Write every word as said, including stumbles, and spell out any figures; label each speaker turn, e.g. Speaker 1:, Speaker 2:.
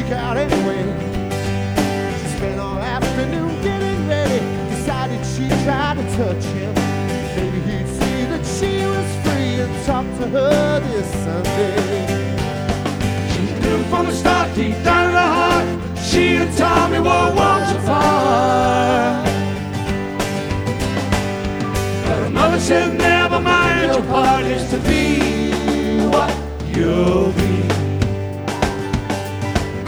Speaker 1: sneak out anyway. She spent all afternoon getting ready, decided she'd try to touch him. Maybe he'd see that she was free and talk to her this Sunday. She knew from the start, deep down in her heart, she and Tommy were worlds apart. But her mother said, never mind, your part is to be what you'll be.